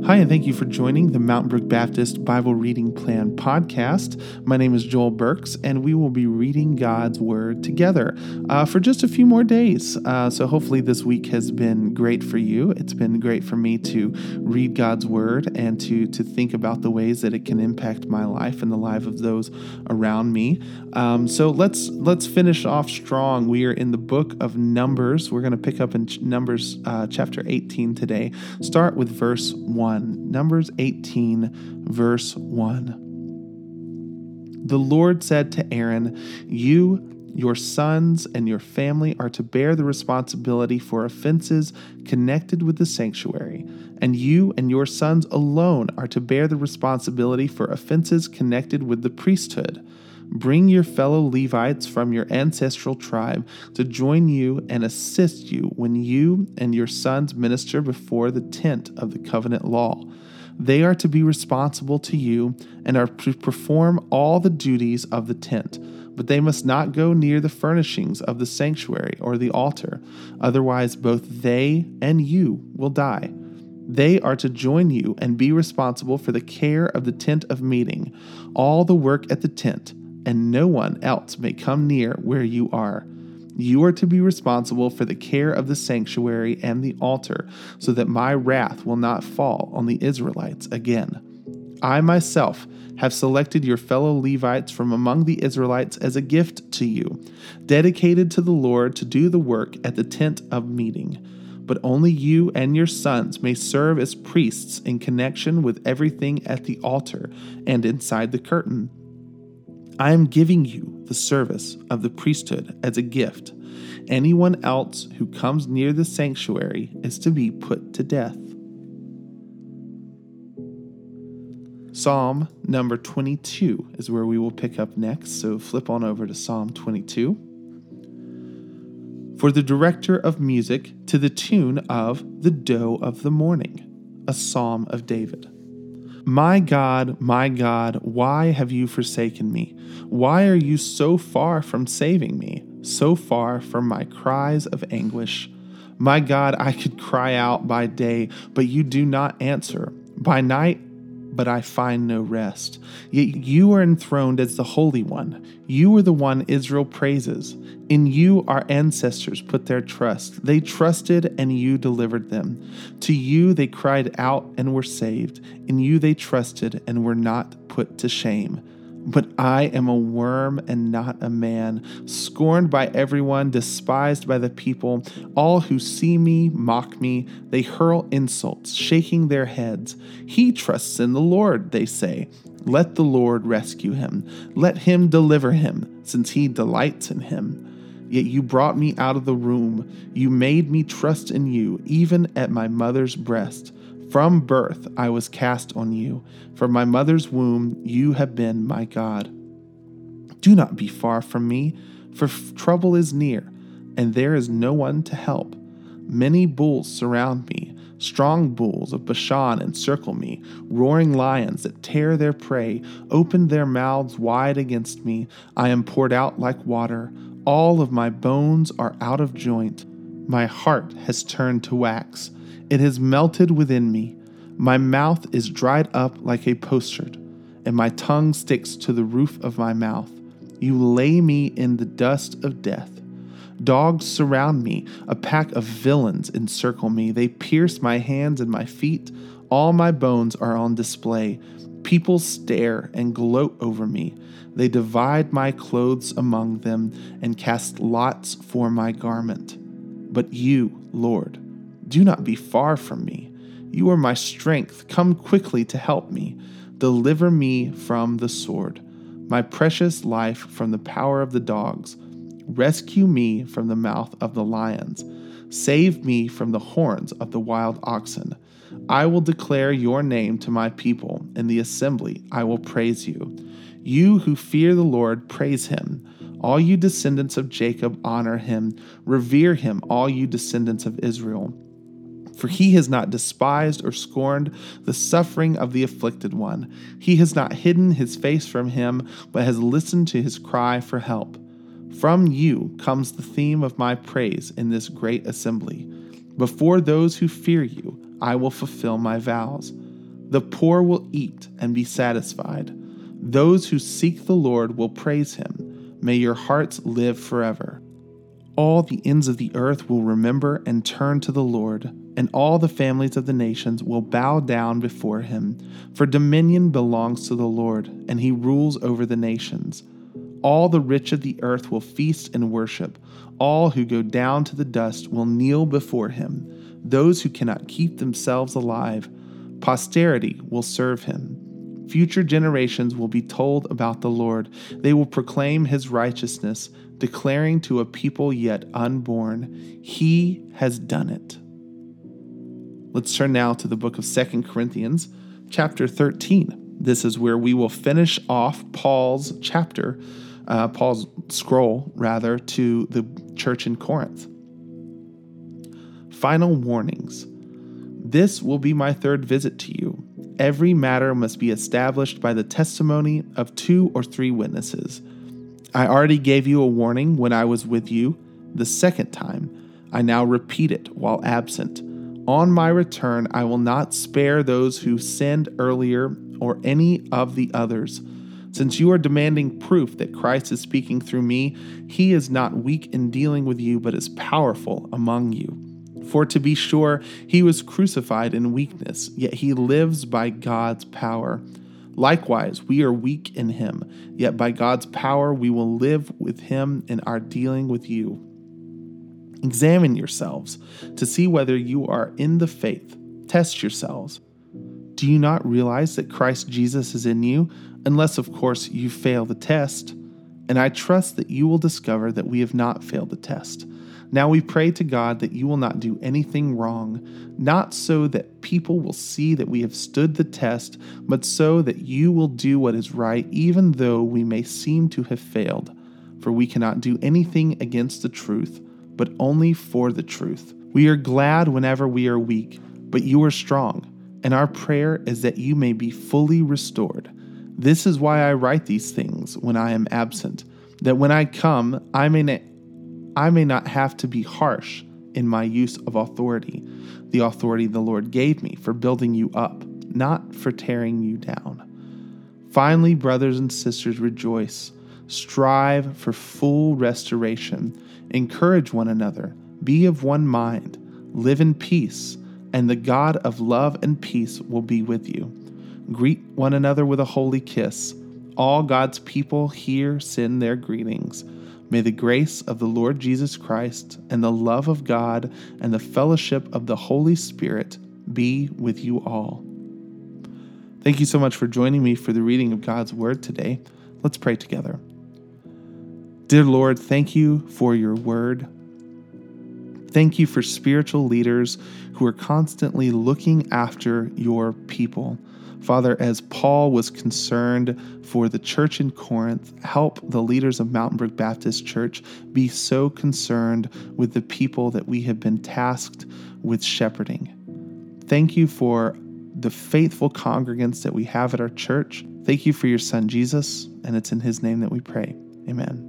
Hi, and thank you for joining the Mountain Brook Baptist Bible Reading Plan podcast. My name is Joel Burks, and we will be reading God's Word together for just a few more days. So hopefully this week has been great for you. It's been great for me to read God's Word and to think about the ways that it can impact my life and the life of those around me. So let's finish off strong. We are in the book of Numbers. We're going to pick up in Numbers chapter 18 today. Start with verse 1. Numbers 18, verse 1. The Lord said to Aaron, "You, your sons, and your family are to bear the responsibility for offenses connected with the sanctuary, and you and your sons alone are to bear the responsibility for offenses connected with the priesthood. Bring your fellow Levites from your ancestral tribe to join you and assist you when you and your sons minister before the tent of the covenant law. They are to be responsible to you and are to perform all the duties of the tent, but they must not go near the furnishings of the sanctuary or the altar. Otherwise, both they and you will die. They are to join you and be responsible for the care of the tent of meeting, all the work at the tent, and no one else may come near where you are. You are to be responsible for the care of the sanctuary and the altar, so that my wrath will not fall on the Israelites again. I myself have selected your fellow Levites from among the Israelites as a gift to you, dedicated to the Lord to do the work at the tent of meeting. But only you and your sons may serve as priests in connection with everything at the altar and inside the curtain. I am giving you the service of the priesthood as a gift. Anyone else who comes near the sanctuary is to be put to death." Psalm number 22 is where we will pick up next, so flip on over to Psalm 22. For the director of music, to the tune of "The Doe of the Morning," a psalm of David. My God, why have you forsaken me? Why are you so far from saving me, so far from my cries of anguish? My God, I could cry out by day, but you do not answer. By night, but I find no rest. Yet you are enthroned as the Holy One. You are the one Israel praises. In you our ancestors put their trust. They trusted and you delivered them. To you they cried out and were saved. In you they trusted and were not put to shame. But I am a worm and not a man, scorned by everyone, despised by the people. All who see me mock me. They hurl insults, shaking their heads. He trusts in the Lord, they say. Let the Lord rescue him. Let him deliver him, since he delights in him. Yet you brought me out of the womb. You made me trust in you, even at my mother's breast. From birth I was cast on you. From my mother's womb you have been my God. Do not be far from me, for trouble is near, and there is no one to help. Many bulls surround me. Strong bulls of Bashan encircle me. Roaring lions that tear their prey open their mouths wide against me. I am poured out like water. All of my bones are out of joint. My heart has turned to wax. It has melted within me. My mouth is dried up like a potsherd, and my tongue sticks to the roof of my mouth. You lay me in the dust of death. Dogs surround me. A pack of villains encircle me. They pierce my hands and my feet. All my bones are on display. People stare and gloat over me. They divide my clothes among them and cast lots for my garment. But you, Lord, do not be far from me. You are my strength. Come quickly to help me. Deliver me from the sword, my precious life from the power of the dogs. Rescue me from the mouth of the lions. Save me from the horns of the wild oxen. I will declare your name to my people. In the assembly I will praise you. You who fear the Lord, praise him. All you descendants of Jacob, honor him. Revere him, all you descendants of Israel. For he has not despised or scorned the suffering of the afflicted one. He has not hidden his face from him, but has listened to his cry for help. From you comes the theme of my praise in this great assembly. Before those who fear you, I will fulfill my vows. The poor will eat and be satisfied. Those who seek the Lord will praise him. May your hearts live forever. All the ends of the earth will remember and turn to the Lord, and all the families of the nations will bow down before him. For dominion belongs to the Lord, and he rules over the nations. All the rich of the earth will feast and worship. All who go down to the dust will kneel before him. Those who cannot keep themselves alive, posterity will serve him. Future generations will be told about the Lord. They will proclaim his righteousness, declaring to a people yet unborn, he has done it. Let's turn now to the book of 2 Corinthians, chapter 13. This is where we will finish off Paul's scroll to the church in Corinth. Final warnings. This will be my third visit to you. Every matter must be established by the testimony of 2 or 3 witnesses. I already gave you a warning when I was with you the second time. I now repeat it while absent. On my return, I will not spare those who sinned earlier or any of the others. Since you are demanding proof that Christ is speaking through me, he is not weak in dealing with you, but is powerful among you. For to be sure, he was crucified in weakness, yet he lives by God's power. Likewise, we are weak in him, yet by God's power we will live with him in our dealing with you. Examine yourselves to see whether you are in the faith. Test yourselves. Do you not realize that Christ Jesus is in you, unless, of course, you fail the test? And I trust that you will discover that we have not failed the test. Now we pray to God that you will not do anything wrong, not so that people will see that we have stood the test, but so that you will do what is right, even though we may seem to have failed. For we cannot do anything against the truth, but only for the truth. We are glad whenever we are weak, but you are strong, and our prayer is that you may be fully restored. This is why I write these things when I am absent, that when I come, I may not have to be harsh in my use of authority, the authority the Lord gave me for building you up, not for tearing you down. Finally, brothers and sisters, rejoice. Strive for full restoration. Encourage one another. Be of one mind. Live in peace, and the God of love and peace will be with you. Greet one another with a holy kiss. All God's people here send their greetings. May the grace of the Lord Jesus Christ and the love of God and the fellowship of the Holy Spirit be with you all. Thank you so much for joining me for the reading of God's Word today. Let's pray together. Dear Lord, thank you for your Word. Thank you for spiritual leaders who are constantly looking after your people. Father, as Paul was concerned for the church in Corinth, help the leaders of Mountain Brook Baptist Church be so concerned with the people that we have been tasked with shepherding. Thank you for the faithful congregants that we have at our church. Thank you for your Son, Jesus, and it's in his name that we pray. Amen.